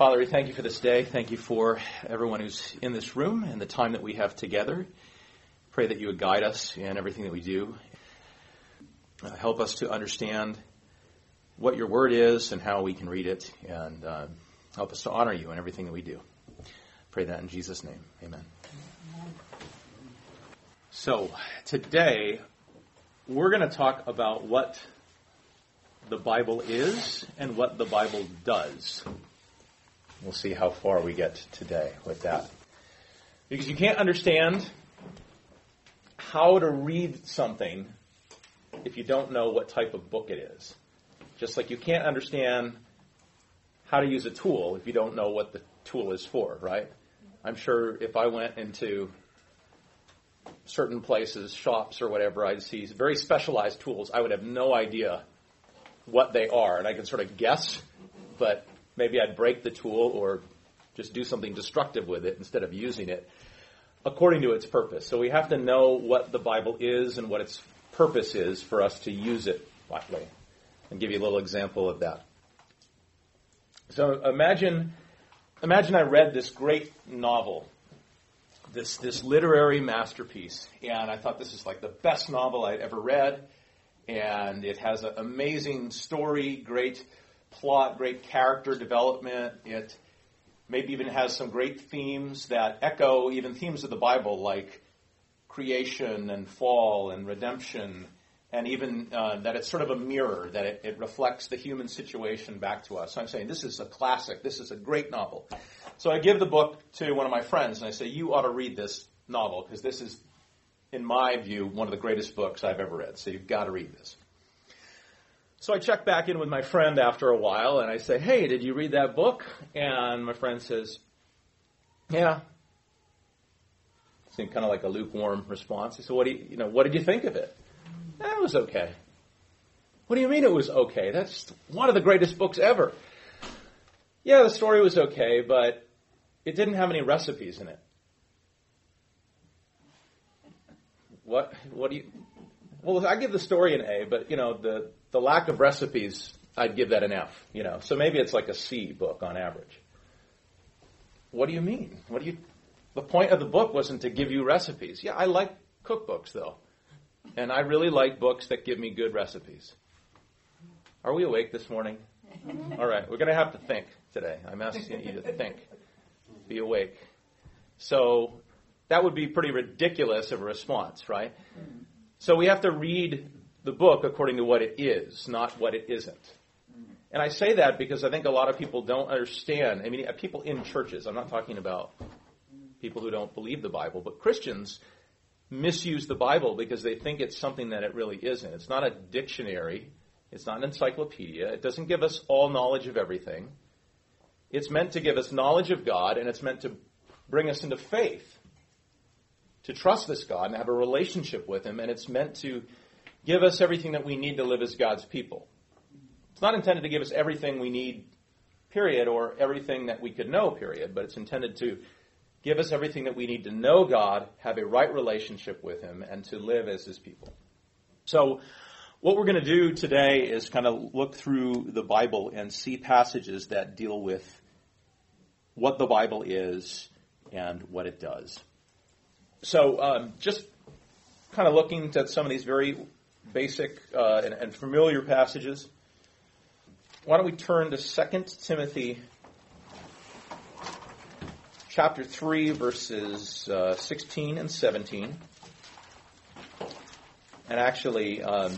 Father, we thank you for this day. Thank you for everyone who's in this room and the time that we have together. Pray that you would guide us in everything that we do. Help us to understand what your word is and how we can read it, and help us to honor you in everything that we do. Pray that in Jesus' name. Amen. So, today, we're going to talk about what the Bible is and what the Bible does. We'll see how far we get today with that. Because you can't understand how to read something if you don't know what type of book it is. Just like you can't understand how to use a tool if you don't know what the tool is for, right? I'm sure if I went into certain places, shops or whatever, I'd see very specialized tools. I would have no idea what they are, and I can sort of guess, but maybe I'd break the tool or just do something destructive with it instead of using it according to its purpose. So we have to know what the Bible is and what its purpose is for us to use it that way. I'll give you a little example of that. So imagine I read this great novel, this literary masterpiece, and I thought this is like the best novel I'd ever read, and it has an amazing story, great plot, great character development. It maybe even has some great themes that echo even themes of the Bible, like creation and fall and redemption, and even that it's sort of a mirror, that it reflects the human situation back to us. So I'm saying this is a classic. This is a great novel. So I give the book to one of my friends, and I say, you ought to read this novel, because this is, in my view, one of the greatest books I've ever read. So you've got to read this. So I check back in with my friend after a while, and I say, hey, did you read that book? And my friend says, yeah. It seemed kind of like a lukewarm response. I said, what did you think of it? It was okay. What do you mean it was okay? That's one of the greatest books ever. Yeah, the story was okay, but it didn't have any recipes in it. What do you... Well, I give the story an A, but, the lack of recipes, I'd give that an F, So maybe it's like a C book on average. What do you mean? The point of the book wasn't to give you recipes. Yeah, I like cookbooks, though. And I really like books that give me good recipes. Are we awake this morning? All right, we're going to have to think today. I'm asking you to think. Be awake. So that would be pretty ridiculous of a response, right? So we have to read the book according to what it is, not what it isn't. And I say that because I think a lot of people don't understand. I mean, people in churches, I'm not talking about people who don't believe the Bible, but Christians misuse the Bible because they think it's something that it really isn't. It's not a dictionary. It's not an encyclopedia. It doesn't give us all knowledge of everything. It's meant to give us knowledge of God, and it's meant to bring us into faith, to trust this God and have a relationship with Him, and it's meant to give us everything that we need to live as God's people. It's not intended to give us everything we need, period, or everything that we could know, period, but it's intended to give us everything that we need to know God, have a right relationship with Him, and to live as His people. So what we're going to do today is kind of look through the Bible and see passages that deal with what the Bible is and what it does. So just kind of looking at some of these very basic and familiar passages, why don't we turn to 2 Timothy chapter 3, verses 16 and 17. And actually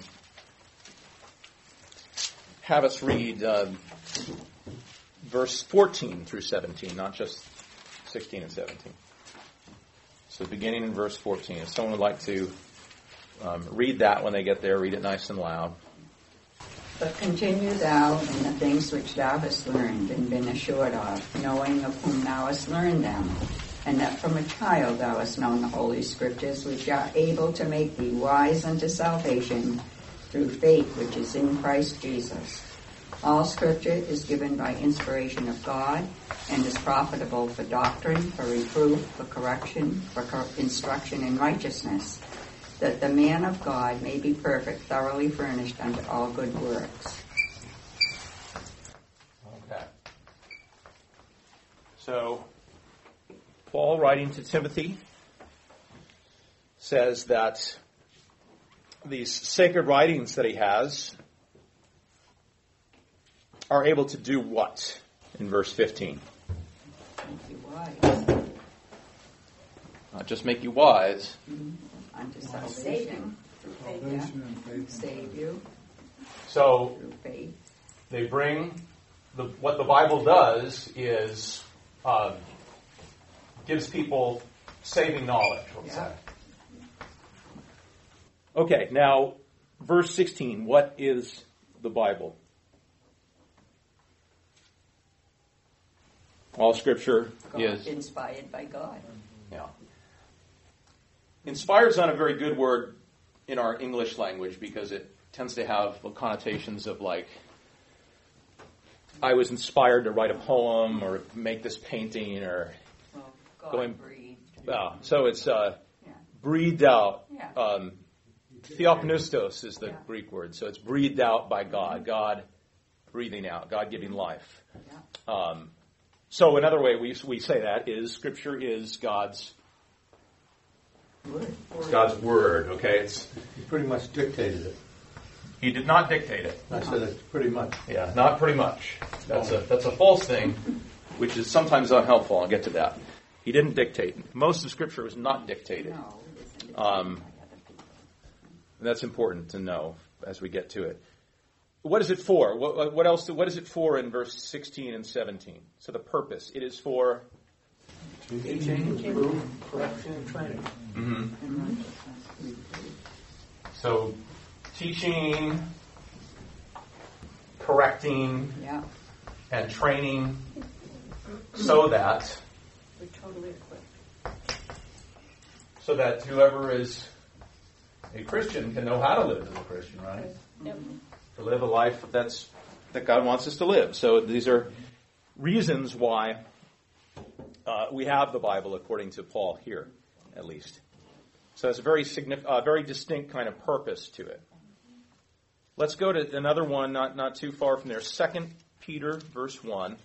have us read verse 14 through 17, not just 16 and 17. So beginning in verse 14. If someone would like to read that when they get there, read it nice and loud. But continue thou in the things which thou hast learned and been assured of, knowing of whom thou hast learned them, and that from a child thou hast known the Holy Scriptures, which are able to make thee wise unto salvation through faith which is in Christ Jesus. All Scripture is given by inspiration of God and is profitable for doctrine, for reproof, for correction, for instruction in righteousness, that the man of God may be perfect, thoroughly furnished unto all good works. Okay. So, Paul, writing to Timothy, says that these sacred writings that he has are able to do what? In verse 15. Make you wise. Not just make you wise. Unto salvation. Yeah. Save you So, through faith. they bring, what the Bible does is gives people saving knowledge, let's say. Okay, now, verse 16, what is the Bible? All Scripture is inspired by God. Yeah. Inspired is not a very good word in our English language because it tends to have connotations of like, I was inspired to write a poem or make this painting or Well, God going. breathed. So it's breathed out. Yeah. Theopneustos is the Yeah. Greek word. So it's breathed out by God. God breathing out. God giving life. Yeah. So another way we say that is Scripture is God's word. Okay, He pretty much dictated it. He did not dictate it. I said it's pretty much. Yeah, not pretty much. That's a false thing, which is sometimes unhelpful. I'll get to that. He didn't dictate. Most of Scripture was not dictated. No, it isn't. And that's important to know as we get to it. What is it for? What else? What is it for in verse 16 and 17? So the purpose. It is for Teaching, reproof, correction, and training. Mm-hmm. So teaching, correcting, Yeah. and training so that We're totally equipped. whoever is a Christian can know how to live as a Christian, right? Yep. To live a life that God wants us to live. So these are reasons why we have the Bible, according to Paul here, at least. So it's a very distinct kind of purpose to it. Let's go to another one, not too far from there. 2 Peter, verse 1.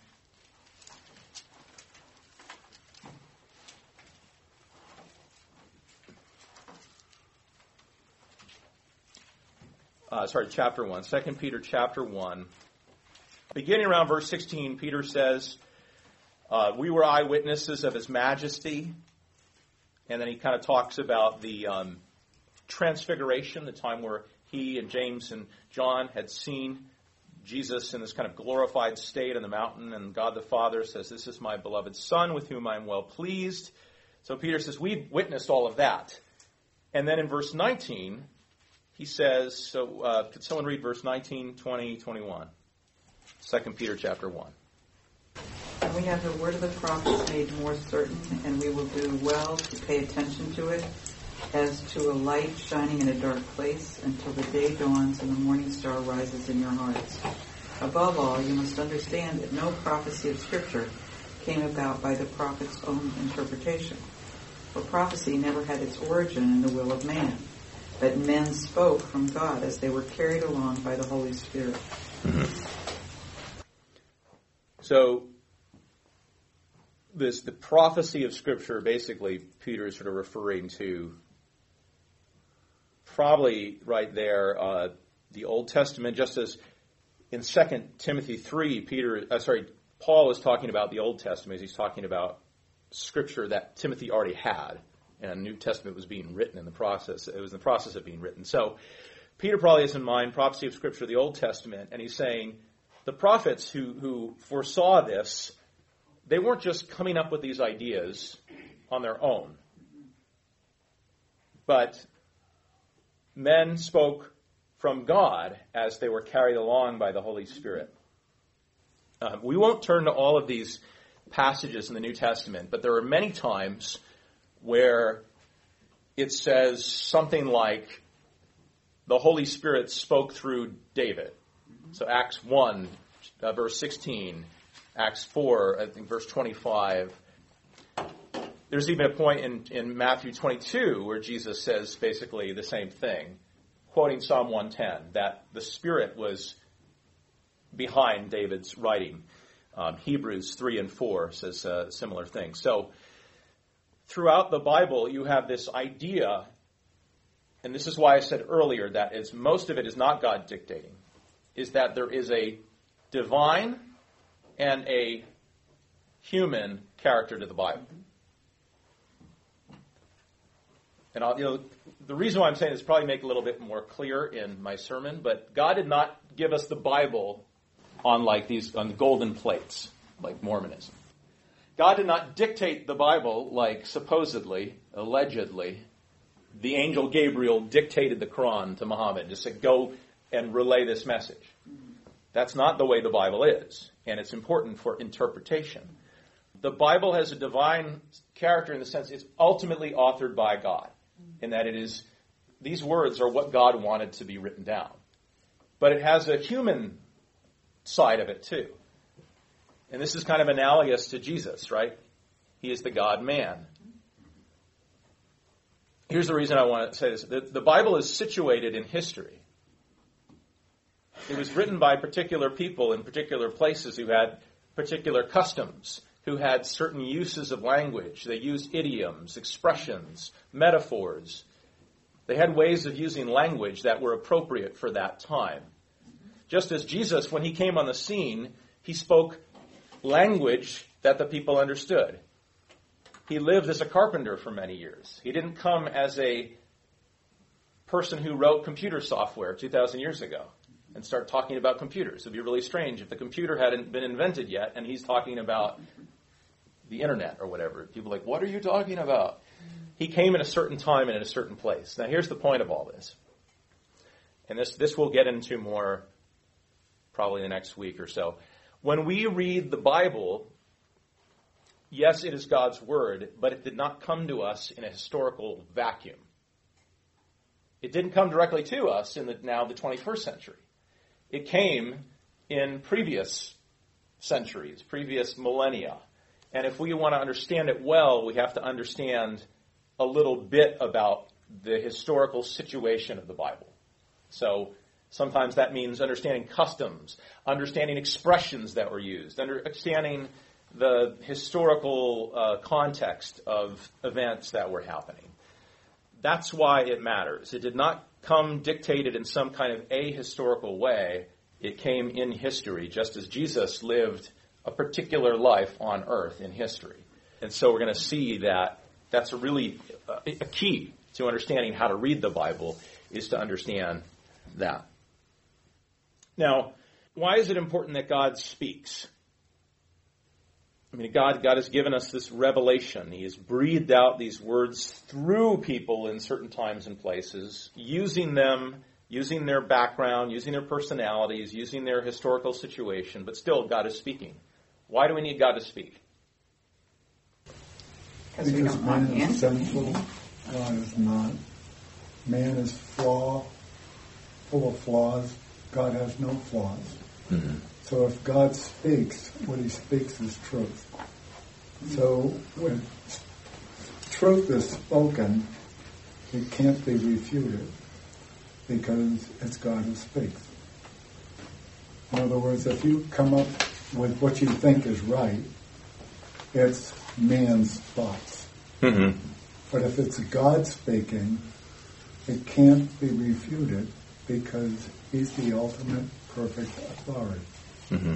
Chapter 1. 2 Peter, chapter 1. Beginning around verse 16, Peter says, we were eyewitnesses of His majesty. And then he kind of talks about the transfiguration, the time where he and James and John had seen Jesus in this kind of glorified state on the mountain. And God the Father says, this is my beloved Son with whom I am well pleased. So Peter says, we've witnessed all of that. And then in verse 19, he says, could someone read verse 19, 20, 21? 2 Peter chapter 1. And we have the word of the prophets made more certain, and we will do well to pay attention to it as to a light shining in a dark place until the day dawns and the morning star rises in your hearts. Above all, you must understand that no prophecy of Scripture came about by the prophet's own interpretation. For prophecy never had its origin in the will of man, but men spoke from God as they were carried along by the Holy Spirit. Mm-hmm. So, the prophecy of Scripture, basically, Peter is sort of referring to probably right there the Old Testament, just as in 2 Timothy 3, Paul is talking about the Old Testament. He's talking about Scripture that Timothy already had, and a New Testament was being written in the process. It was in the process of being written. So Peter probably has in mind prophecy of Scripture, the Old Testament, and he's saying the prophets who foresaw this, they weren't just coming up with these ideas on their own, but men spoke from God as they were carried along by the Holy Spirit. We won't turn to all of these passages in the New Testament, but there are many times where it says something like the Holy Spirit spoke through David. So Acts 1, verse 16, Acts 4, I think verse 25. There's even a point in Matthew 22 where Jesus says basically the same thing, quoting Psalm 110, that the Spirit was behind David's writing. Hebrews 3 and 4 says similar things. So throughout the Bible, you have this idea, and this is why I said earlier that most of it is not God dictating, is that there is a divine and a human character to the Bible. And the reason why I'm saying this probably make it a little bit more clear in my sermon, but God did not give us the Bible on golden plates, like Mormonism. God did not dictate the Bible like supposedly, allegedly, the angel Gabriel dictated the Quran to Muhammad. Just said, go and relay this message. That's not the way the Bible is, and it's important for interpretation. The Bible has a divine character in the sense it's ultimately authored by God, in that these words are what God wanted to be written down. But it has a human side of it too. And this is kind of analogous to Jesus, right? He is the God-man. Here's the reason I want to say this. The Bible is situated in history. It was written by particular people in particular places who had particular customs, who had certain uses of language. They used idioms, expressions, metaphors. They had ways of using language that were appropriate for that time. Just as Jesus, when he came on the scene, he spoke language that the people understood. He lived as a carpenter for many years. He didn't come as a person who wrote computer software 2,000 years ago and start talking about computers. It would be really strange if the computer hadn't been invented yet and he's talking about the internet or whatever. People are like, what are you talking about? He came in a certain time and in a certain place. Now here's the point of all this. And this we'll get into more probably the next week or so. When we read the Bible, yes, it is God's word, but it did not come to us in a historical vacuum. It didn't come directly to us in the 21st century. It came in previous centuries, previous millennia. And if we want to understand it well, we have to understand a little bit about the historical situation of the Bible. So sometimes that means understanding customs, understanding expressions that were used, understanding the historical context of events that were happening. That's why it matters. It did not come dictated in some kind of ahistorical way. It came in history, just as Jesus lived a particular life on earth in history. And so we're going to see that that's really a key to understanding how to read the Bible is to understand that. Now, why is it important that God speaks? I mean, God has given us this revelation. He has breathed out these words through people in certain times and places, using them, using their background, using their personalities, using their historical situation, but still God is speaking. Why do we need God to speak? Because man is sinful, God is not. Man is full of flaws. God has no flaws. Mm-hmm. So if God speaks, what he speaks is truth. So when truth is spoken, it can't be refuted because it's God who speaks. In other words, if you come up with what you think is right, it's man's thoughts. Mm-hmm. But if it's God speaking, it can't be refuted because he's the ultimate perfect authority. Mm-hmm.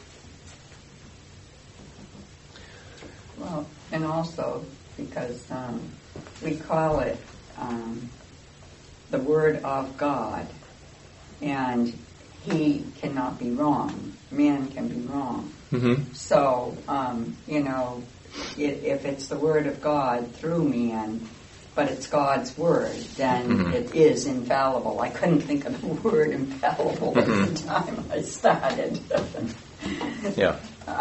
Well, and also because we call it the Word of God, and he cannot be wrong. Man can be wrong. Mm-hmm. So, if it's the Word of God through man, but it's God's Word, then it is infallible. I couldn't think of the word infallible at the time I started. Yeah.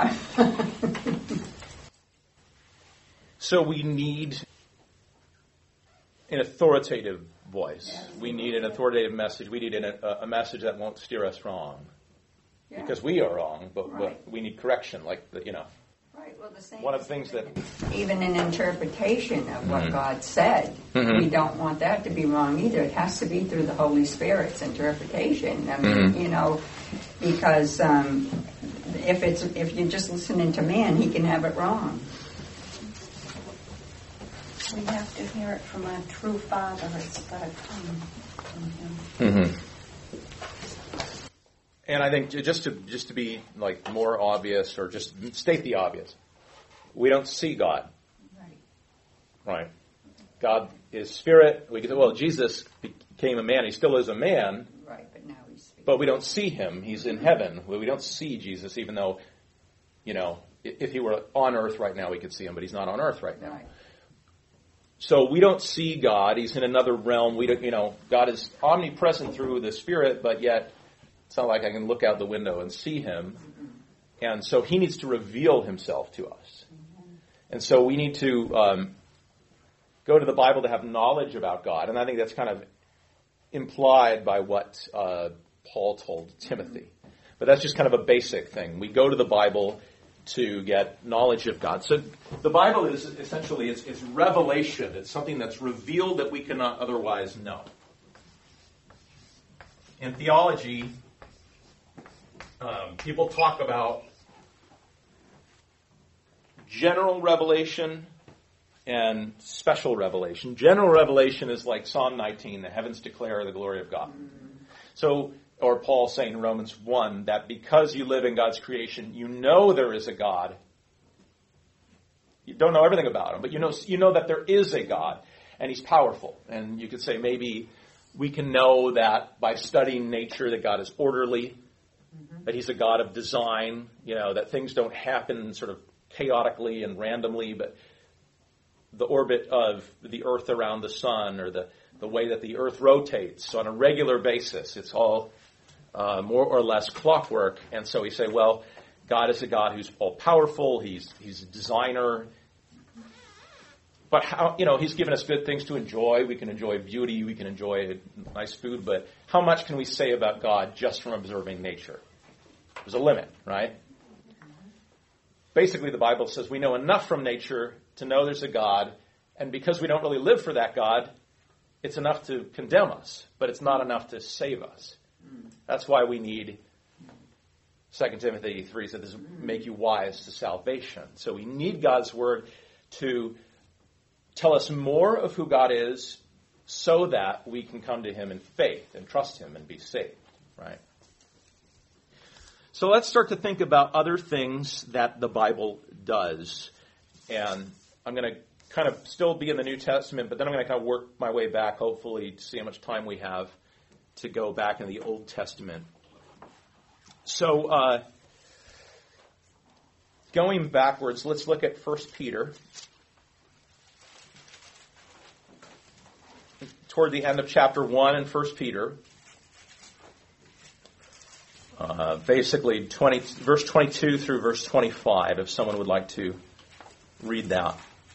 So we need an authoritative voice. We need an authoritative message. We need a message that won't steer us wrong. Yeah. Because we are wrong, but we need correction, Right. Well, the same. One of the things that even an interpretation of what God said, we don't want that to be wrong either. It has to be through the Holy Spirit's interpretation. I mean, because if you're just listening to man, he can have it wrong. We have to hear it from a true Father. It's got to come from him. Mm-hmm. And I think just to be like more obvious, or just state the obvious, we don't see God. Right. God is spirit. We could say, well, Jesus became a man. He still is a man. Right, but now he's speaking. But we don't see him. He's in heaven. We don't see Jesus, even though, if he were on earth right now, we could see him, but he's not on earth right now. Right. So we don't see God. He's in another realm. We don't, God is omnipresent through the Spirit, but yet it's not like I can look out the window and see him. And so he needs to reveal himself to us. And so we need to go to the Bible to have knowledge about God. And I think that's kind of implied by what Paul told Timothy. But that's just kind of a basic thing. We go to the Bible to get knowledge of God. So the Bible is essentially, it's revelation. It's something that's revealed that we cannot otherwise know. In theology, people talk about general revelation and special revelation. General revelation is like Psalm 19, the heavens declare the glory of God. So, or Paul saying in Romans 1, that because you live in God's creation, you know there is a God. You don't know everything about him, but you know that there is a God, and he's powerful. And you could say maybe we can know that by studying nature, that God is orderly, that he's a God of design, that things don't happen sort of chaotically and randomly, but the orbit of the earth around the sun, or the way that the earth rotates on a regular basis, it's all more or less clockwork. And so we say, well, God is a God who's all-powerful, he's a designer, but how, he's given us good things to enjoy. We can enjoy beauty, we can enjoy nice food, but how much can we say about God just from observing nature? There's a limit, right? Basically, the Bible says we know enough from nature to know there's a God, and because we don't really live for that God, it's enough to condemn us, but it's not enough to save us. That's why we need 2 Timothy 3 says this make you wise to salvation. So we need God's word to tell us more of who God is so that we can come to him in faith and trust him and be saved, right? So let's start to think about other things that the Bible does. And I'm going to kind of still be in the New Testament, but then I'm going to kind of work my way back, hopefully, to see how much time we have to go back in the Old Testament. So going backwards, let's look at 1 Peter. Toward the end of chapter 1 in 1 Peter. Basically, verse 22 through verse 25, if someone would like to read that.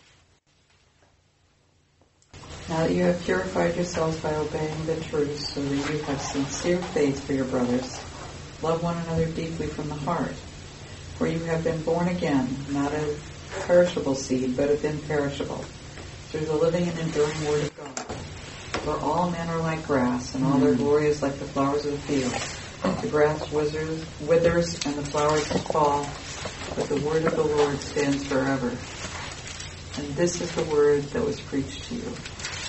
Now that you have purified yourselves by obeying the truth, so that you have sincere faith for your brothers, love one another deeply from the heart. For you have been born again, not of perishable seed, but of imperishable, through the living and enduring word of God. For all men are like grass, and all their glory is like the flowers of the field. The grass withers, and the flowers fall, but the word of the Lord stands forever. And this is the word that was preached to you.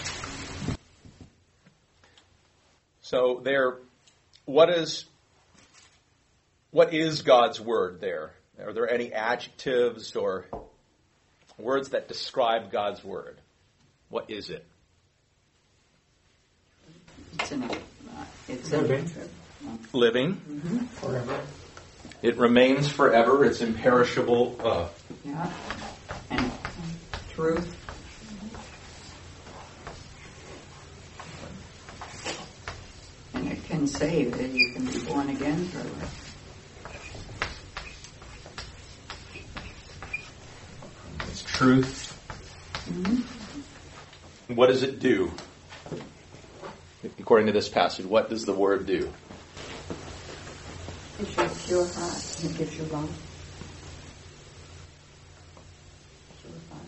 So what is God's word there? Are there any adjectives or words that describe God's word? What is it? It's Living. Mm-hmm. Forever. It remains forever. It's imperishable. Yeah. And truth. And it can save that you can be born again through it. It's truth. Mm-hmm. What does it do? According to this passage, what does the word do? It gives you a pure heart. It gives you love. Pure heart.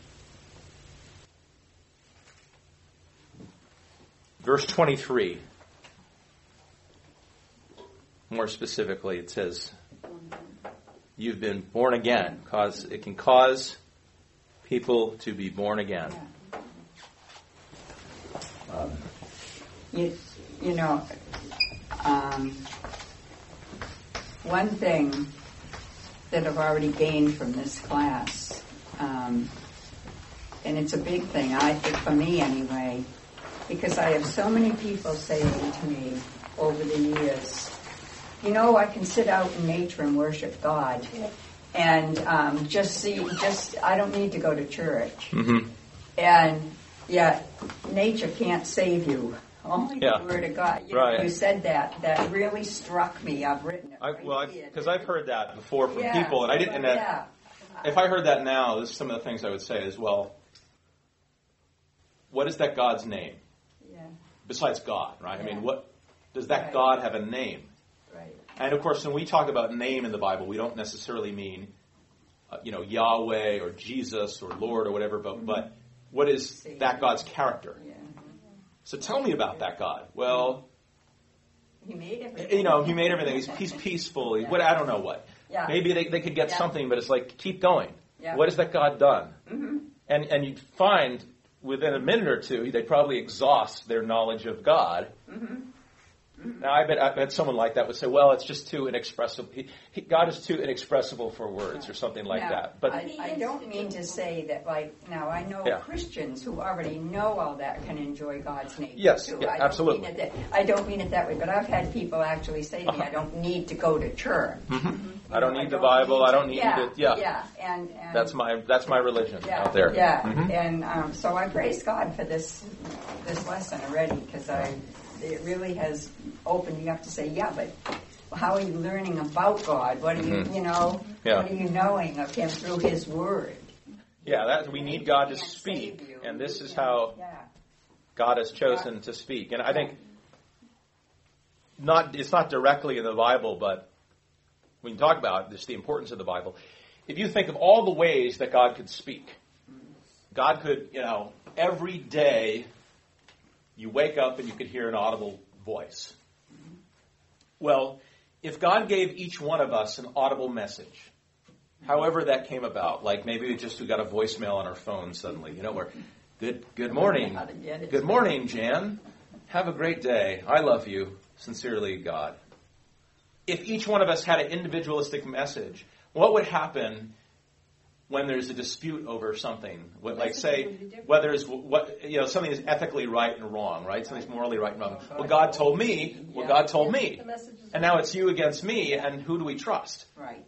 Verse 23. More specifically, it says, you've been born again. It can cause people to be born again. You know, one thing that I've already gained from this class, and it's a big thing, I think, for me anyway, because I have so many people saying to me over the years, you know, I can sit out in nature and worship God, and I don't need to go to church. Mm-hmm. And yet, nature can't save you. Only the Word of God. You said that. That really struck me. I've written it. Because I've heard that before from people, and I didn't. If I heard that now, this is some of the things I would say as well. What is that God's name? Yeah. Besides God, right? Yeah. I mean, what does that God have a name? Right. And of course, when we talk about name in the Bible, we don't necessarily mean, Yahweh or Jesus or Lord or whatever, but what is that God's character? Yeah. So tell me about that God. Well, He made everything. He made everything. He's peaceful. I don't know what. Yeah. Maybe they could get something, but it's like, keep going. Yeah. What has that God done? Mm-hmm. And you'd find within a minute or two, they'd probably exhaust their knowledge of God. Mm-hmm. Now, I bet someone like that would say, well, it's just too inexpressible. God is too inexpressible for words or something like that. But I don't mean to say that, now I know Christians who already know all that can enjoy God's nature, yes, too. Yeah, absolutely. I don't mean it that way, but I've had people actually say to me, I don't need to go to church. Mm-hmm. I don't need the Bible. I don't need it. Yeah. And that's my religion out there. Yeah, mm-hmm. And so I praise God for this lesson already, because it really has opened you up to say, but how are you learning about God? What are you, what are you knowing of Him through His Word? Yeah, we need God to speak, and this is how God has chosen to speak. And I think it's not directly in the Bible, but we can talk about this, the importance of the Bible. If you think of all the ways that God could speak, God could, every day you wake up and you could hear an audible voice. Well, if God gave each one of us an audible message, however that came about, like maybe we got a voicemail on our phone suddenly, where, good morning, good morning, Jan, have a great day, I love you, sincerely, God. If each one of us had an individualistic message, what would happen when there's a dispute over something? Whether it's something is ethically right and wrong, right? Something's morally right and wrong. Well, God told me. Well, God told me. And now it's you against me, and who do we trust? Right.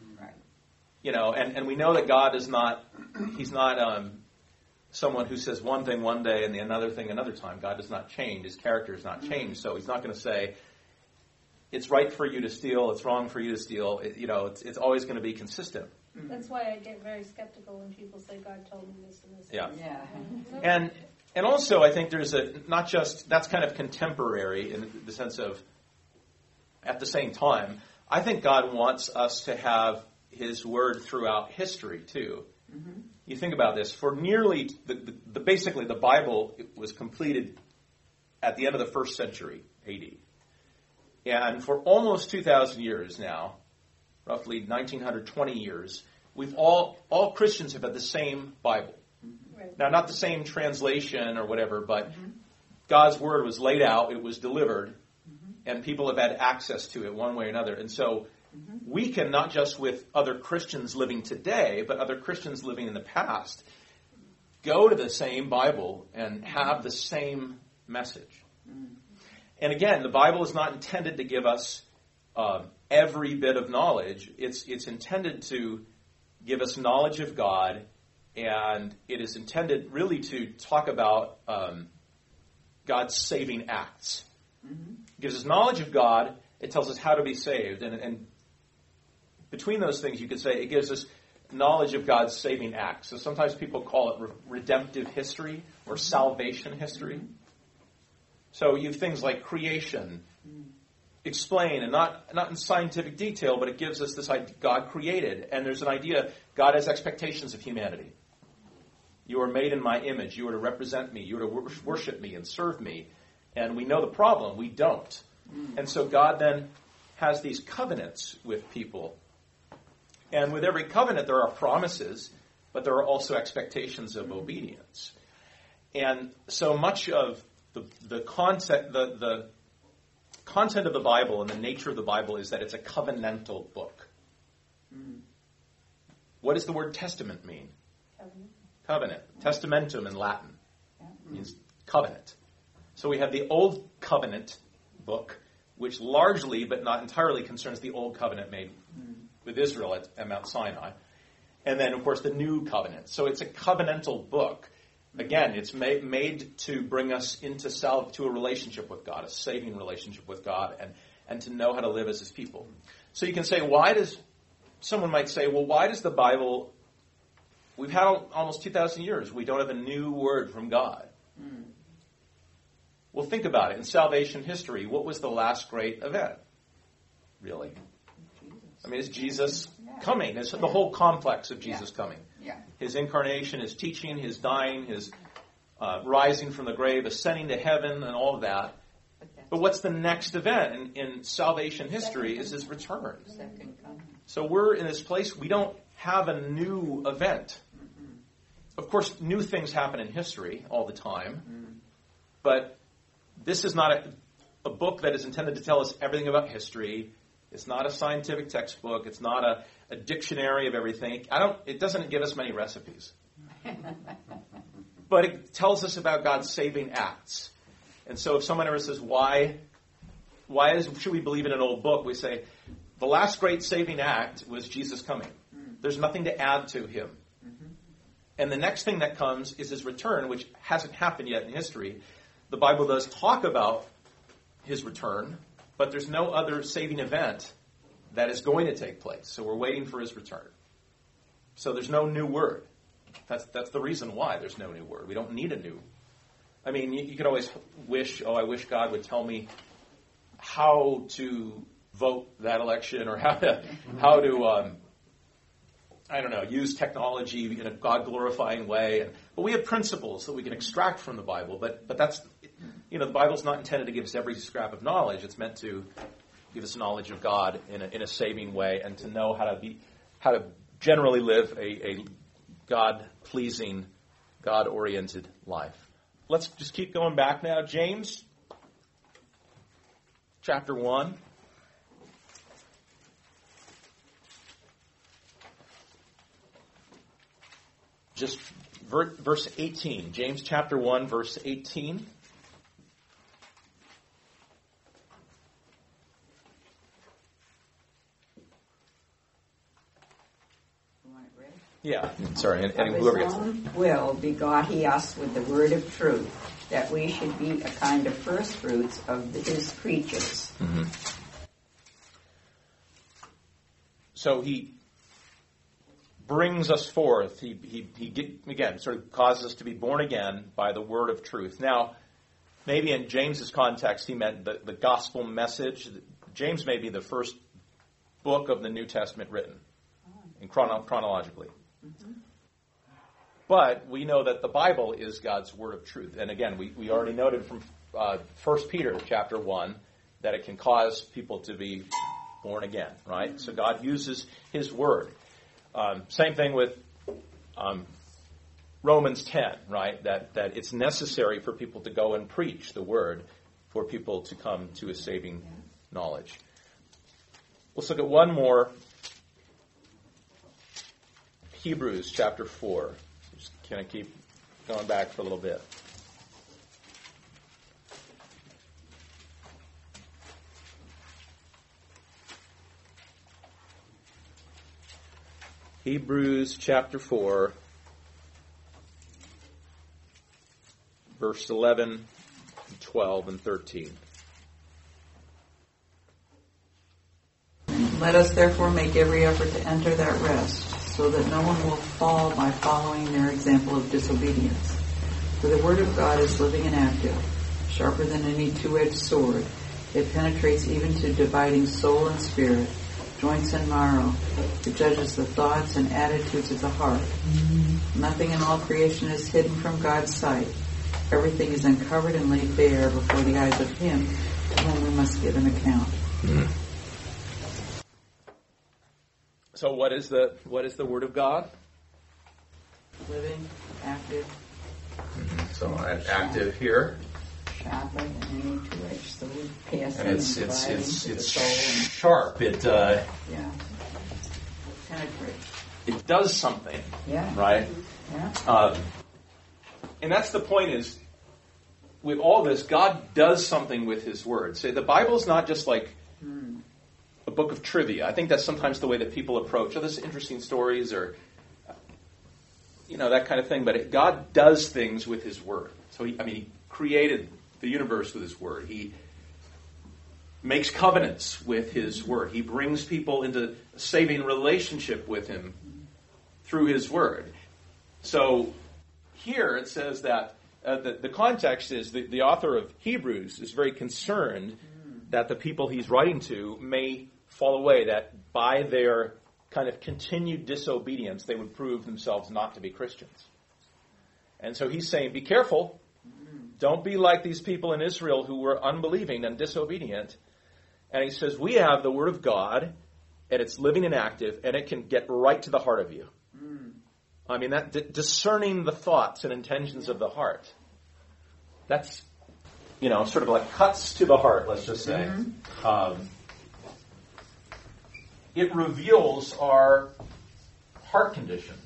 And we know that God is not. He's not someone who says one thing one day and another thing another time. God does not change. His character is not changed. So He's not going to say, it's right for you to steal, it's wrong for you to steal. It's always going to be consistent. That's why I get very skeptical when people say God told me this and this. Yeah. And also I think there's that's kind of contemporary in the sense of at the same time. I think God wants us to have His Word throughout history too. Mm-hmm. You think about this. For nearly basically the Bible was completed at the end of the first century A.D. And for almost 2,000 years now, roughly 1,920 years, we've all Christians have had the same Bible. Right. Now, not the same translation or whatever, but God's Word was laid out, it was delivered, and people have had access to it one way or another. And so we can, not just with other Christians living today, but other Christians living in the past, go to the same Bible and have the same message. And again, the Bible is not intended to give us every bit of knowledge. It's intended to give us knowledge of God, and it is intended really to talk about God's saving acts. It gives us knowledge of God. It tells us how to be saved. And between those things, you could say it gives us knowledge of God's saving acts. So sometimes people call it redemptive history or salvation history. So you have things like creation, explain, and not in scientific detail, but it gives us this idea God created, and there's an idea God has expectations of humanity. You are made in my image. You are to represent me. You are to worship me and serve me. And we know the problem. We don't. And so God then has these covenants with people. And with every covenant, there are promises, but there are also expectations of obedience. And so much of the content of the Bible and the nature of the Bible is that it's a covenantal book. What does the word testament mean? Covenant. Testamentum in Latin means covenant. So we have the Old Covenant book, which largely, but not entirely, concerns the Old Covenant made with Israel at Mount Sinai. And then, of course, the New Covenant. So it's a covenantal book. Again, it's made to bring us into to a relationship with God, a saving relationship with God, and to know how to live as His people. So you can say, someone might say, well, why does the Bible, we've had almost 2,000 years, we don't have a new word from God. Well, think about it. In salvation history, what was the last great event? Really? I mean, it's Jesus coming. It's the whole complex of Jesus coming. Yeah. His incarnation, His teaching, His dying, His rising from the grave, ascending to heaven, and all of that. But what's the next event in salvation history is His return. Second coming. So we're in this place, we don't have a new event. Of course, new things happen in history all the time. But this is not a book that is intended to tell us everything about history. It's not a scientific textbook. It's not a dictionary of everything. It doesn't give us many recipes. But it tells us about God's saving acts. And so if someone ever says, should we believe in an old book? We say, the last great saving act was Jesus coming. There's nothing to add to Him. And the next thing that comes is His return, which hasn't happened yet in history. The Bible does talk about His return, but there's no other saving event that is going to take place. So we're waiting for His return. So there's no new word. That's the reason why there's no new word. We don't need a new. I mean, you could always wish, I wish God would tell me how to vote that election or how to use technology in a God-glorifying way. But we have principles that we can extract from the Bible. But that's, the Bible's not intended to give us every scrap of knowledge. It's meant to give us knowledge of God in a saving way and to know how to generally live a God-pleasing, God-oriented life. Let's just keep going back now. James, chapter 1. Just verse 18. James chapter 1, verse 18. Yeah, sorry, and whoever gets it. Of His own will begot He us with the word of truth, that we should be a kind of first fruits of His creatures. Mm-hmm. So He brings us forth. He again sort of causes us to be born again by the word of truth. Now, maybe in James's context, he meant the gospel message. James may be the first book of the New Testament written in chronologically. Mm-hmm. But we know that the Bible is God's word of truth. And again, we already noted from 1 Peter chapter 1 that it can cause people to be born again, right? So God uses His word. Same thing with Romans 10, right? That it's necessary for people to go and preach the word for people to come to a saving knowledge. Let's look at one more. Hebrews chapter 4. Just kind of keep going back for a little bit. Hebrews chapter 4, verse 11, 12, and 13. Let us therefore make every effort to enter that rest, so that no one will fall by following their example of disobedience. For the word of God is living and active, sharper than any two-edged sword. It penetrates even to dividing soul and spirit, joints and marrow. It judges the thoughts and attitudes of the heart. Nothing in all creation is hidden from God's sight. Everything is uncovered and laid bare before the eyes of Him to whom we must give an account. So what is the Word of God? Living, active. So active here, Sharper than any two-edged sword, piercing and and it's dividing to the it's soul and sharp. It Yeah. Penetrate. it does something, yeah, right? yeah. And that's the point is, with all this, God does something with His Word. So the Bible's not just like a book of trivia. I think that's sometimes the way that people approach, there's interesting stories or, that kind of thing. But God does things with His Word. So He created the universe with His Word. He makes covenants with His Word. He brings people into a saving relationship with Him through His Word. So here it says that the context is the author of Hebrews is very concerned that the people he's writing to may fall away, that by their kind of continued disobedience they would prove themselves not to be Christians. And so he's saying, be careful. Don't be like these people in Israel who were unbelieving and disobedient. And he says, we have the Word of God, and it's living and active, and it can get right to the heart of you. That discerning the thoughts and intentions of the heart. That's, sort of like cuts to the heart, let's just say. It reveals our heart condition.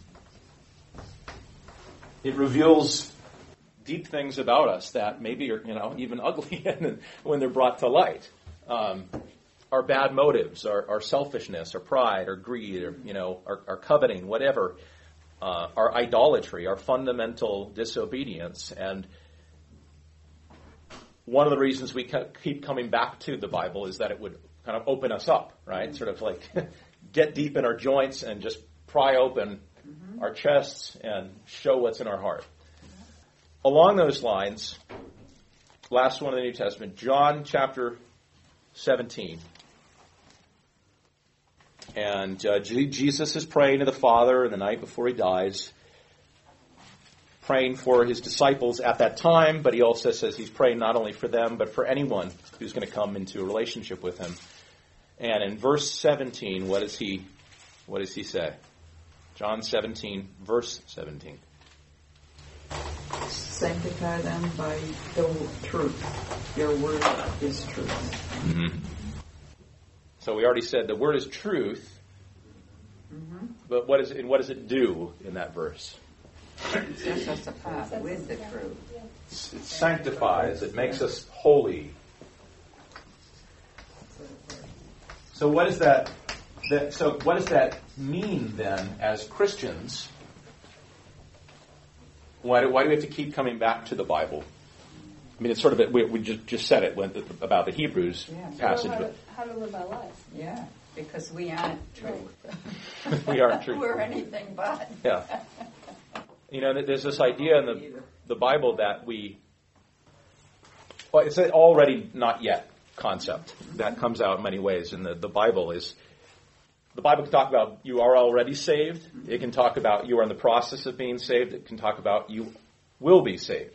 It reveals deep things about us that maybe are, even ugly when they're brought to light. Our bad motives, our selfishness, our pride, our greed, or, our coveting, whatever. Our idolatry, our fundamental disobedience. And one of the reasons we keep coming back to the Bible is that it would kind of open us up, right? Sort of like get deep in our joints and just pry open our chests and show what's in our heart. Along those lines, last one in the New Testament, John chapter 17. And Jesus is praying to the Father in the night before he dies, praying for his disciples at that time, but he also says he's praying not only for them, but for anyone who's going to come into a relationship with him. And in verse 17, what does he say? John 17, verse 17. Sanctify them by the truth. Your word is truth. Mm-hmm. So we already said the word is truth, but what does it do in that verse? It sets us apart with the truth. It sanctifies. It makes us holy. So what is that? So what does that mean then, as Christians? Why do we have to keep coming back to the Bible? It's sort of we just said it about the Hebrews passage. How to live our life. Yeah, because we aren't truth. We aren't truth. We're anything but. Yeah. There's this idea in the Bible that it's an already not yet concept that comes out in many ways. And the Bible can talk about you are already saved. It can talk about you are in the process of being saved. It can talk about you will be saved.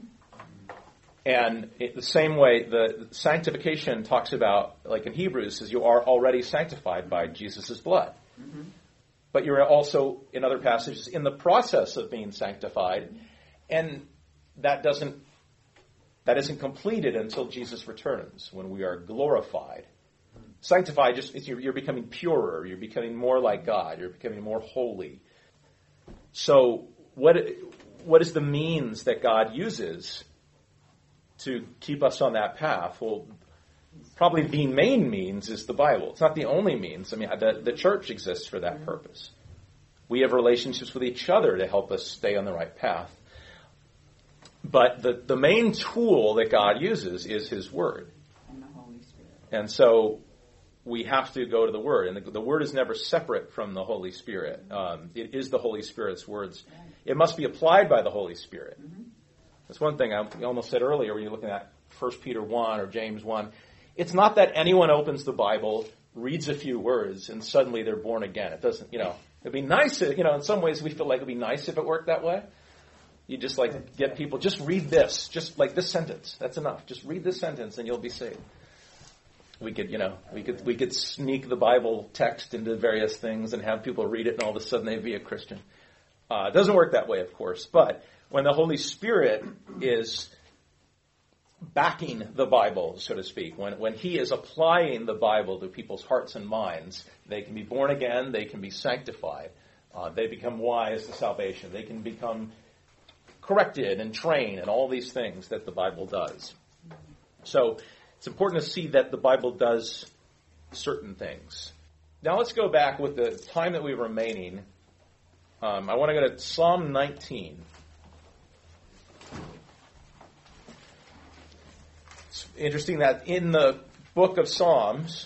And the same way, the sanctification talks about, like in Hebrews, says you are already sanctified by Jesus' blood. But you're also, in other passages, in the process of being sanctified. And that isn't completed until Jesus returns, when we are glorified. Sanctified you're becoming purer, you're becoming more like God, you're becoming more holy. So what is the means that God uses to keep us on that path? Well, probably the main means is the Bible. It's not the only means. The church exists for that purpose. We have relationships with each other to help us stay on the right path. But the main tool that God uses is His Word. And the Holy Spirit. And so we have to go to the Word. And the Word is never separate from the Holy Spirit. It is the Holy Spirit's words. It must be applied by the Holy Spirit. That's one thing I almost said earlier when you're looking at 1 Peter 1 or James 1. It's not that anyone opens the Bible, reads a few words, and suddenly they're born again. It doesn't, it'd be nice, in some ways we feel like it'd be nice if it worked that way. You just get people, just read this, just like this sentence. That's enough. Just read this sentence and you'll be saved. we could sneak the Bible text into various things and have people read it, and all of a sudden they'd be a Christian. It doesn't work that way, of course. But when the Holy Spirit is backing the Bible, so to speak, when He is applying the Bible to people's hearts and minds, they can be born again, they can be sanctified, they become wise to salvation, they can become corrected and trained, and all these things that the Bible does. So it's important to see that the Bible does certain things. Now let's go back with the time that we have remaining. I want to go to Psalm 19. It's interesting that in the book of Psalms,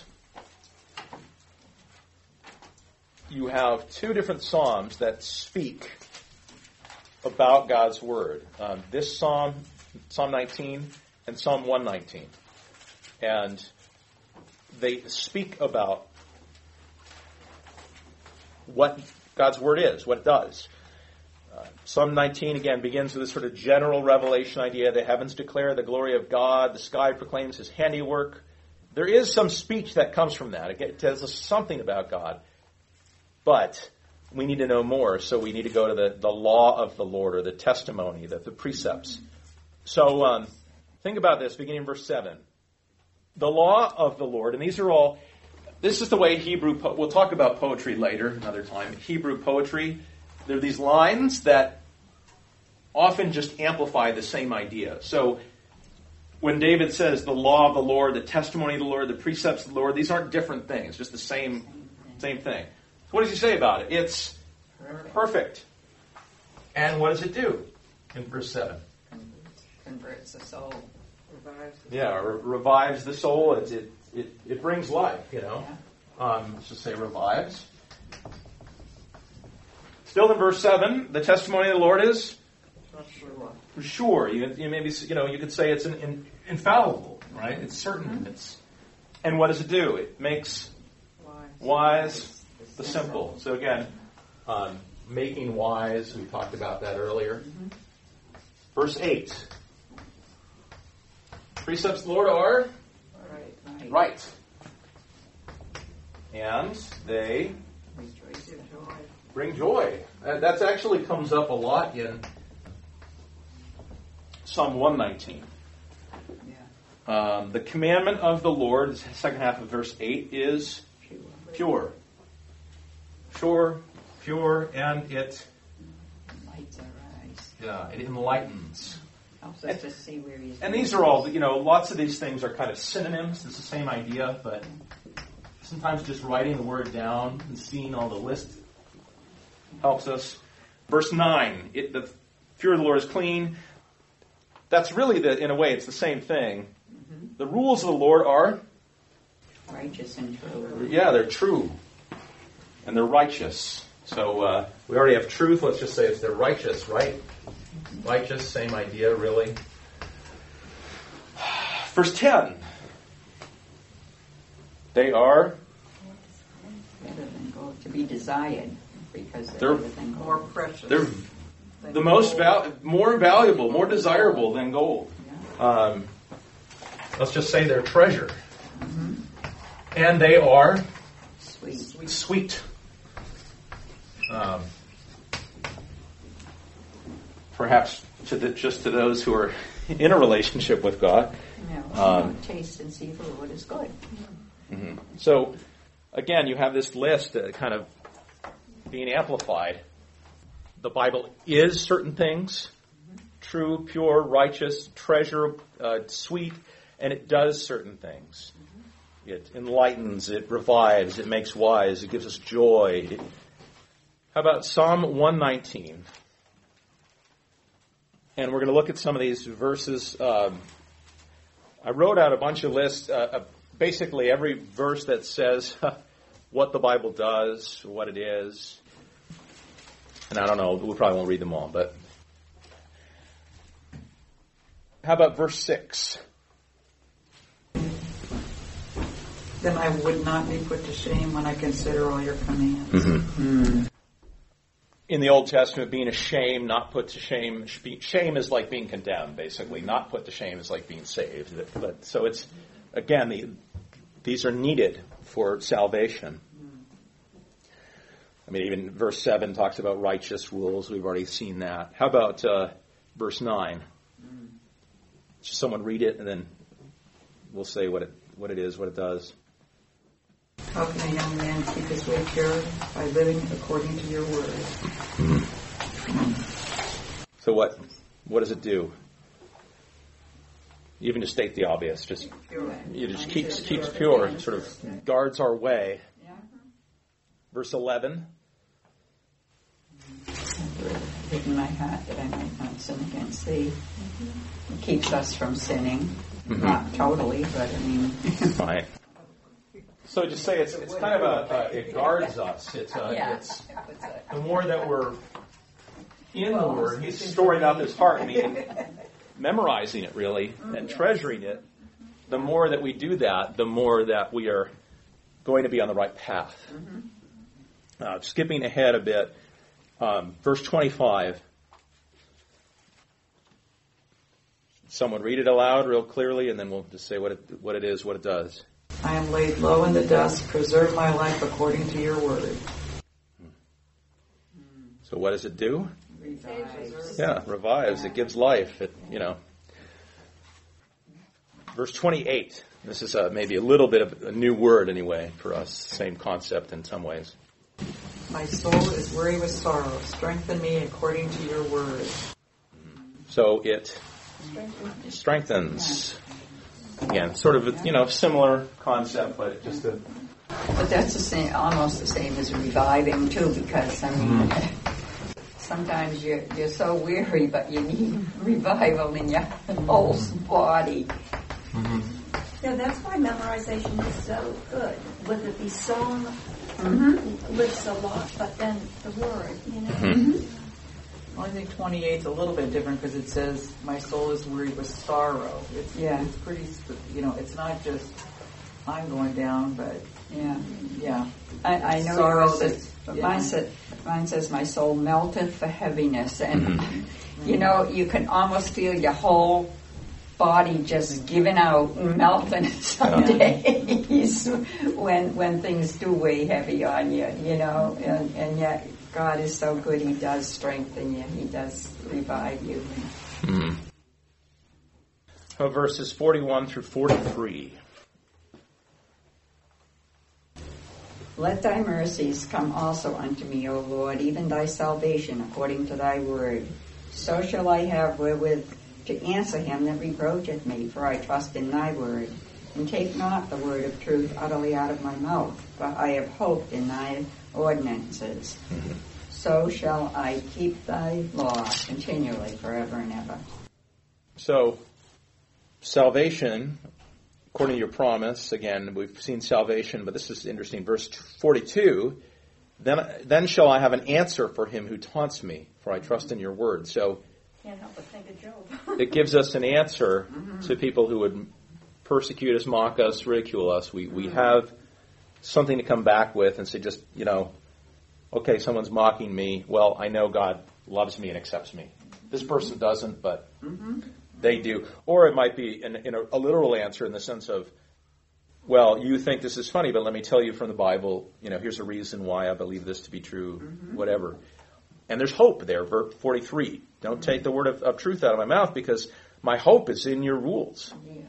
you have two different psalms that speak about God's Word. This Psalm, Psalm 19, and Psalm 119. And they speak about what God's Word is, what it does. Psalm 19, again, begins with this sort of general revelation idea. The heavens declare the glory of God. The sky proclaims His handiwork. There is some speech that comes from that. It tells us something about God. But we need to know more, so we need to go to the law of the Lord, or the testimony, the precepts. So think about this, beginning in verse 7. The law of the Lord, and this is the way Hebrew, we'll talk about poetry later, another time. Hebrew poetry, there are these lines that often just amplify the same idea. So when David says the law of the Lord, the testimony of the Lord, the precepts of the Lord, these aren't different things, just the same thing. So what does he say about it? It's perfect. And what does it do in verse 7? Converts the soul. Revives the soul. It brings life, Let's just say revives. Still in verse 7, the testimony of the Lord is sure. You maybe you could say it's infallible, right? It's certain. And what does it do? It makes wise the simple. So again, making wise. We talked about that earlier. Mm-hmm. Verse 8. Precepts of the Lord are right. And they bring joy. That actually comes up a lot in Psalm 119. The commandment of the Lord, the second half of verse 8, is pure. Pure, and it lights our eyes. Yeah, it enlightens. Helps us to see where He's. And these are all, lots of these things are kind of synonyms. It's the same idea, but sometimes just writing the word down and seeing all the list helps us. Verse 9, the fear of the Lord is clean. That's really, in a way, it's the same thing. Mm-hmm. The rules of the Lord are righteous and true. Yeah, they're true. And they're righteous. So we already have truth. Let's just say they're righteous, right? Righteous, same idea, really. Verse 10. They are better than gold, to be desired, because they're better than gold. More precious. They're the most more valuable, more desirable than gold. Yeah. Let's just say they're treasure. Mm-hmm. And they are sweet. Perhaps just to those who are in a relationship with God. Taste and see the Lord is good. Mm-hmm. So, again, you have this list kind of being amplified. The Bible is certain things, true, pure, righteous, treasure, sweet, and it does certain things. It enlightens, it revives, it makes wise, it gives us joy. How about Psalm 119? And we're going to look at some of these verses. I wrote out a bunch of lists, basically every verse that says what the Bible does, what it is. And I don't know, we probably won't read them all, but how about verse 6? Then I would not be put to shame when I consider all your commands. Mm-hmm. Mm. In the Old Testament, being ashamed, not put to shame. Shame is like being condemned, basically. Not put to shame is like being saved. So it's, again, These are needed for salvation. I mean, even verse 7 talks about righteous rules. We've already seen that. How about verse 9? Just someone read it, and then we'll say what it is, what it does. How can a young man keep his way pure? By living according to your word. So what does it do? Even to state the obvious, just keeps pure, sort of guards our way. Verse 11. In my heart that I might not sin against thee. It keeps us from sinning. Not totally, but I mean. Right. So just say it's kind of it guards us. It's the more that we're in the Word, He's storing up His heart, meaning memorizing it really and treasuring it. The more that we do that, the more that we are going to be on the right path. Skipping ahead a bit, verse 25. Someone read it aloud real clearly, and then we'll just say what it is, what it does. I am laid low in the dust. Preserve my life according to your word. So what does it do? Revives. Yeah, revives. It gives life. Verse 28. This is maybe a little bit of a new word anyway for us. Same concept in some ways. My soul is weary with sorrow. Strengthen me according to your word. So it strengthens. Again, sort of similar concept, but just a. But that's the same, almost the same as reviving too, because I mean, sometimes you're so weary, but you need revival in your whole body. Yeah, that's why memorization is so good. Whether it be song, lifts a lot, but then the word, I think 28 is a little bit different because it says, my soul is weary with sorrow. It's pretty, it's not just, I'm going down, but I know sorrow mine says, my soul melteth for heaviness. And, you can almost feel your whole body just giving out and melting some days when things do weigh heavy on you, and yet God is so good. He does strengthen you. He does revive you. Verses 41 through 43. Let thy mercies come also unto me, O Lord, even thy salvation according to thy word. So shall I have wherewith to answer him that reproacheth me, for I trust in thy word. And take not the word of truth utterly out of my mouth, for I have hoped in thy ordinances. So shall I keep thy law continually forever and ever. So, salvation, according to your promise, again, we've seen salvation, but this is interesting. Verse 42, then shall I have an answer for him who taunts me, for I trust in your word. So, can't help but think of Job. It gives us an answer to people who would persecute us, mock us, ridicule us. We have something to come back with and say, just, okay, someone's mocking me. Well, I know God loves me and accepts me. This person doesn't, but they do. Or it might be a literal answer in the sense of, well, you think this is funny, but let me tell you from the Bible, here's a reason why I believe this to be true, whatever. And there's hope there, verse 43. Don't take the word of truth out of my mouth because my hope is in your rules. Yes.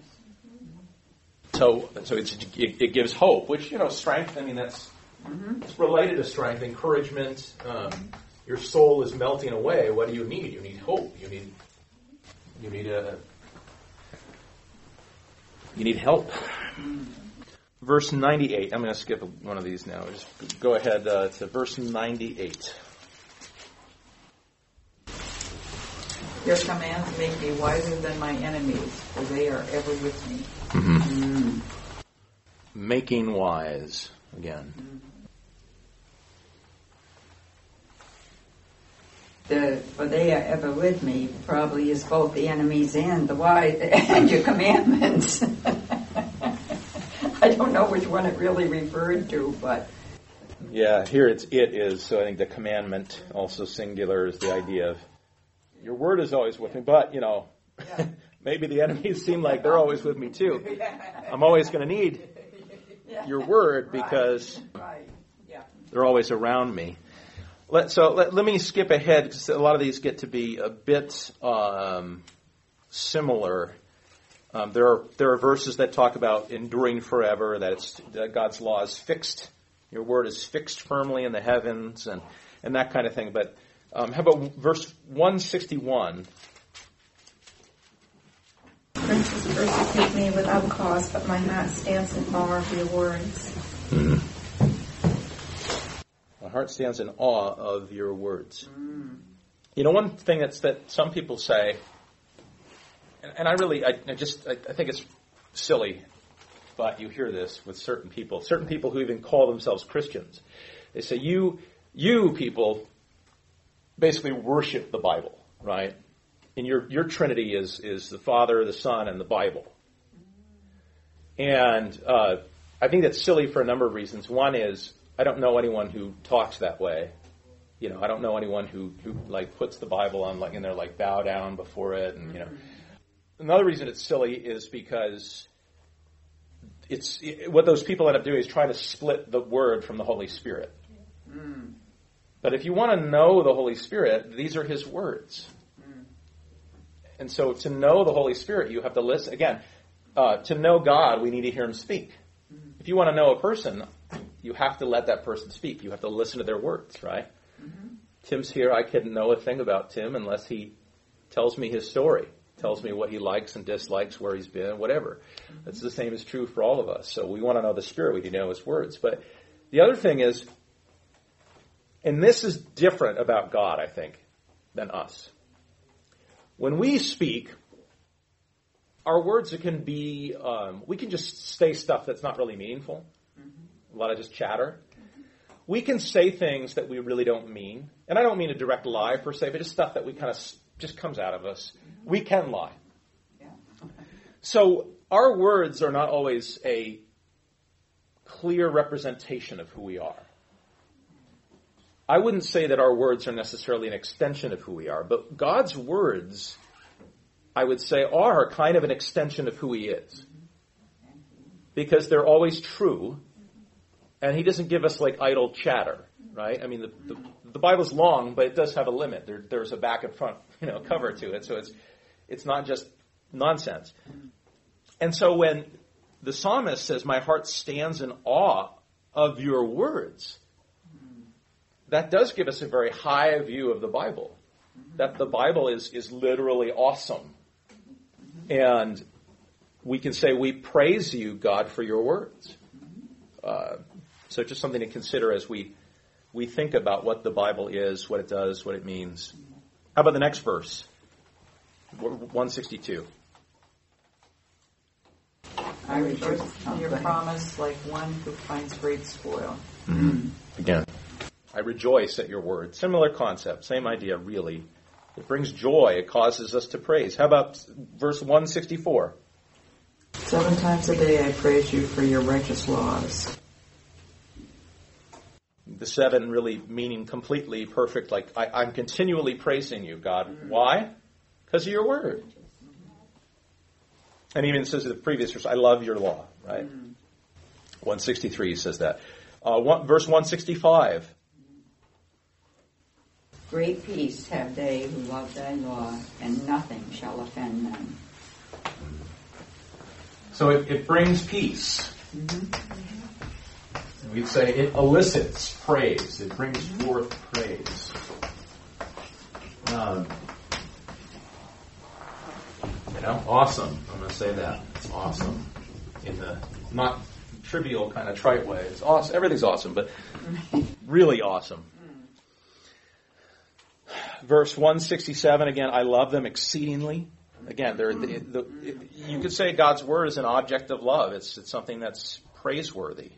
So it gives hope, which, strength, that's it's related to strength, encouragement. Your soul is melting away. What do you need? You need hope. You need help. Verse 98. I'm going to skip one of these now. Just go ahead to verse 98. Your commands make me wiser than my enemies, for they are ever with me. Making wise, again. For they are ever with me probably is both the enemies and the wise and your commandments. I don't know which one it really referred to, but yeah, here it is. So I think the commandment, also singular, is the idea of your word is always with me, but maybe the enemies seem like they're always with me too. I'm always going to need your word because Right. Yeah. they're always around me. Let me skip ahead because a lot of these get to be a bit similar. There are verses that talk about enduring forever, that God's law is fixed. Your word is fixed firmly in the heavens and that kind of thing. But how about verse 161? Princes persecute me without cause, but my heart stands in awe of your words. My heart stands in awe of your words. You know, one thing that some people say, and I think it's silly, but you hear this with certain people who even call themselves Christians. They say, you people basically worship the Bible, right? And your Trinity is the Father, the Son, and the Bible. And I think that's silly for a number of reasons. One is, I don't know anyone who talks that way. You know, I don't know anyone who like puts the Bible on and they're like bow down before it, and you know. Another reason it's silly is because what those people end up doing is trying to split the Word from the Holy Spirit. But if you want to know the Holy Spirit, these are His words. And so to know the Holy Spirit, you have to listen. Again, to know God, we need to hear Him speak. If you want to know a person, you have to let that person speak. You have to listen to their words, right? Tim's here. I couldn't know a thing about Tim unless he tells me his story, tells me what he likes and dislikes, where he's been, whatever. That's the same is true for all of us. So we want to know the Spirit. We need to know His words. But the other thing is, and this is different about God, I think, than us. When we speak, our words can be, we can just say stuff that's not really meaningful. A lot of just chatter. We can say things that we really don't mean. And I don't mean a direct lie per se, but just stuff that we kind of just comes out of us. We can lie. So our words are not always a clear representation of who we are. I wouldn't say that our words are necessarily an extension of who we are, but God's words, I would say, are kind of an extension of who He is. Because they're always true, and He doesn't give us like idle chatter, right? I mean, the Bible's long, but it does have a limit. There's a back and front, cover to it, so it's not just nonsense. And so when the psalmist says, "My heart stands in awe of your words," that does give us a very high view of the Bible. That the Bible is literally awesome. And we can say, we praise you, God, for your words. So just something to consider as we think about what the Bible is, what it does, what it means. How about the next verse? 162. I rejoice in your promise like one who finds great spoil. Again, I rejoice at your word. Similar concept, same idea, really. It brings joy. It causes us to praise. How about verse 164? 7 times a day I praise you for your righteous laws. The 7 really meaning completely perfect, like I'm continually praising you, God. Why? Because of your word. And even says in the previous verse, I love your law, right? 163 says that. Verse 165. Great peace have they who love thy law, and nothing shall offend them. So it brings peace. And we'd say it elicits praise. It brings forth praise. Awesome. I'm going to say that. It's awesome. In the not trivial kind of trite way. It's awesome. Everything's awesome, but really awesome. Verse 167, again, I love them exceedingly. Again, you could say God's word is an object of love. It's something that's praiseworthy.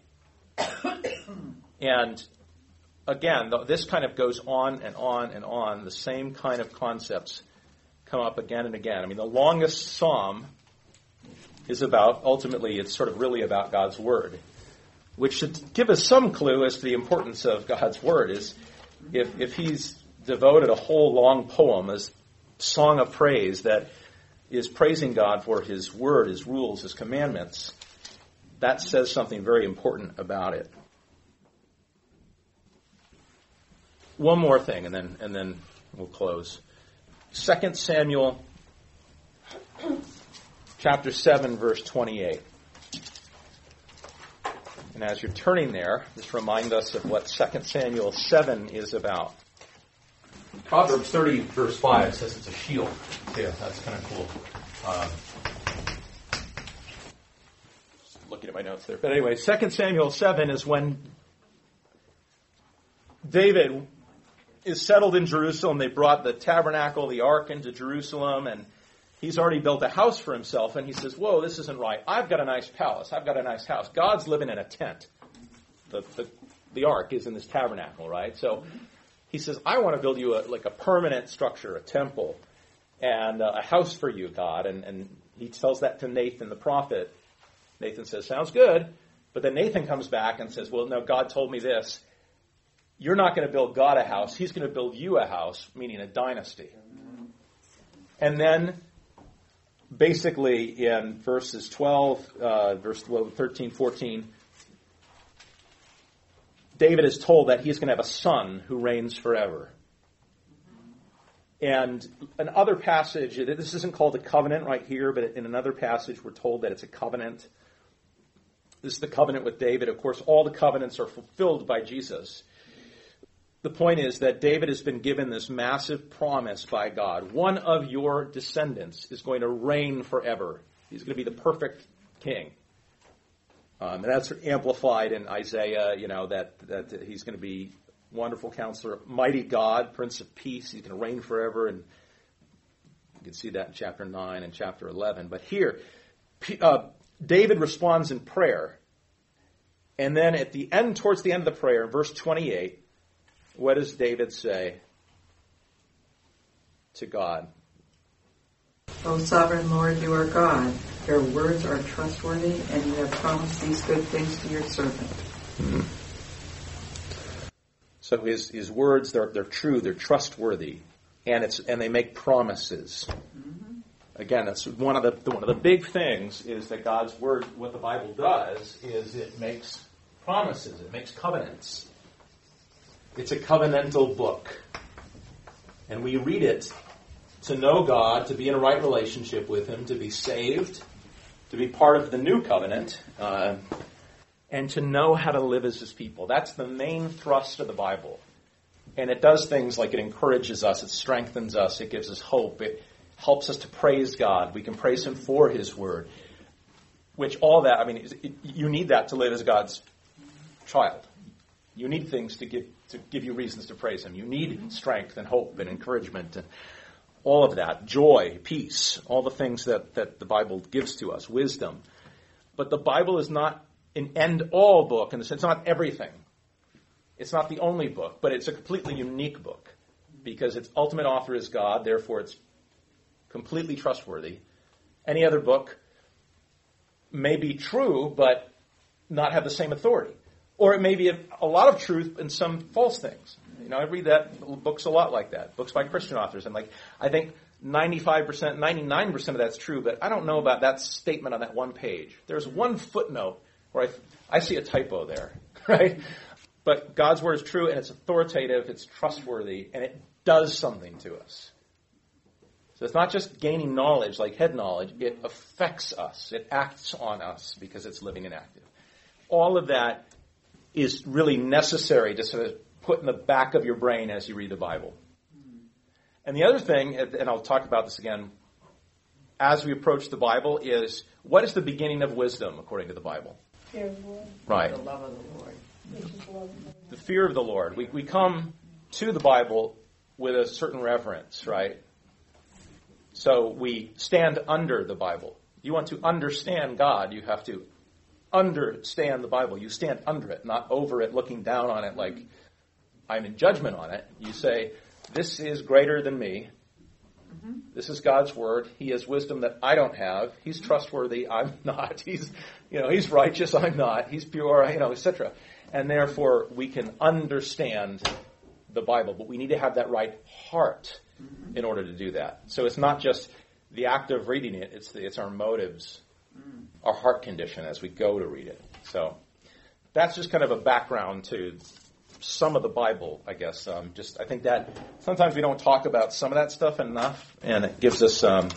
And again, this kind of goes on and on and on. The same kind of concepts come up again and again. I mean, the longest psalm is ultimately, it's sort of really about God's word, which should give us some clue as to the importance of God's word. Is if He's devoted a whole long poem as song of praise that is praising God for His word, His rules, His commandments, that says something very important about it. One more thing, and then we'll close. 2 Samuel chapter 7, verse 28. And as you're turning there, just remind us of what 2 Samuel 7 is about. Proverbs 30, verse 5 says it's a shield. Yeah, that's kind of cool. Just looking at my notes there. But anyway, 2 Samuel 7 is when David is settled in Jerusalem. They brought the tabernacle, the ark, into Jerusalem, and he's already built a house for himself, and he says, whoa, this isn't right. I've got a nice palace. I've got a nice house. God's living in a tent. The ark is in this tabernacle, right? So he says, I want to build you a permanent structure, a temple, and a house for you, God. And he tells that to Nathan the prophet. Nathan says, sounds good. But then Nathan comes back and says, well, no, God told me this. You're not going to build God a house. He's going to build you a house, meaning a dynasty. And then, basically, in verses 13, 14, David is told that he's going to have a son who reigns forever. And another passage, this isn't called a covenant right here, but in another passage we're told that it's a covenant. This is the covenant with David. Of course, all the covenants are fulfilled by Jesus. The point is that David has been given this massive promise by God. One of your descendants is going to reign forever. He's going to be the perfect king. And that's amplified in Isaiah, that he's going to be wonderful counselor, mighty God, Prince of Peace. He's going to reign forever. And you can see that in chapter 9 and chapter 11. But here, David responds in prayer. And then at the end, towards the end of the prayer, in verse 28, what does David say to God? O sovereign Lord, you are God. Your words are trustworthy, and you have promised these good things to your servant. Mm-hmm. So his words, they're true, they're trustworthy, and they make promises. Mm-hmm. Again, that's one of the big things is that God's word, what the Bible does, is it makes promises, it makes covenants. It's a covenantal book. And we read it to know God, to be in a right relationship with Him, to be saved, to be part of the new covenant, and to know how to live as His people. That's the main thrust of the Bible. And it does things like it encourages us, it strengthens us, it gives us hope, it helps us to praise God. We can praise Him for His Word. Which all that, you need that to live as God's child. You need things to give you reasons to praise Him. You need strength and hope and encouragement and all of that. Joy, peace, all the things that the Bible gives to us, wisdom. But the Bible is not an end-all book in the sense, it's not everything. It's not the only book, but it's a completely unique book because its ultimate author is God, therefore it's completely trustworthy. Any other book may be true, but not have the same authority. Or it may be a lot of truth and some false things. I read books a lot like that, books by Christian authors. And I think 95%, 99% of that's true, but I don't know about that statement on that one page. There's one footnote where I see a typo there, right? But God's word is true, and it's authoritative, it's trustworthy, and it does something to us. So it's not just gaining knowledge like head knowledge, it affects us, it acts on us because it's living and active. All of that is really necessary to sort of put in the back of your brain as you read the Bible. And the other thing, and I'll talk about this again, as we approach the Bible, is what is the beginning of wisdom according to the Bible? Fear of the Lord. Right. The love of the Lord. Which is love of the Lord. The fear of the Lord. We come to the Bible with a certain reverence, right? So we stand under the Bible. You want to understand God, you have to understand the Bible. You stand under it, not over it, looking down on it like I'm in judgment on it. You say, this is greater than me. Mm-hmm. This is God's word. He has wisdom that I don't have. He's trustworthy. I'm not. He's righteous. I'm not. He's pure, etc. And therefore, we can understand the Bible, but we need to have that right heart in order to do that. So it's not just the act of reading it. It's our motives our heart condition as we go to read it. So that's just kind of a background to some of the Bible, I guess. I think that sometimes we don't talk about some of that stuff enough, and it gives us some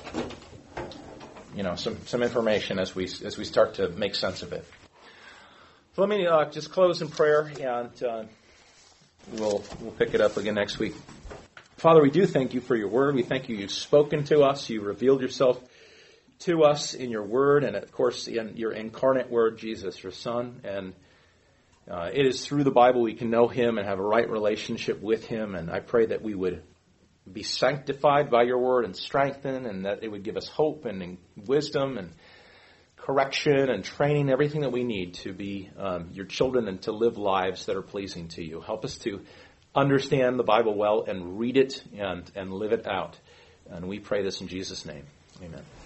information as we start to make sense of it. So let me just close in prayer, and we'll pick it up again next week. Father, we do thank you for your word. We thank you you've spoken to us. You revealed yourself to us in your word, and of course in your incarnate word, Jesus, your Son. And it is through the Bible we can know him and have a right relationship with him. And I pray that we would be sanctified by your word and strengthened, and that it would give us hope and wisdom and correction and training, everything that we need to be your children and to live lives that are pleasing to you. Help us to understand the Bible well and read it and live it out. And we pray this in Jesus' name. Amen.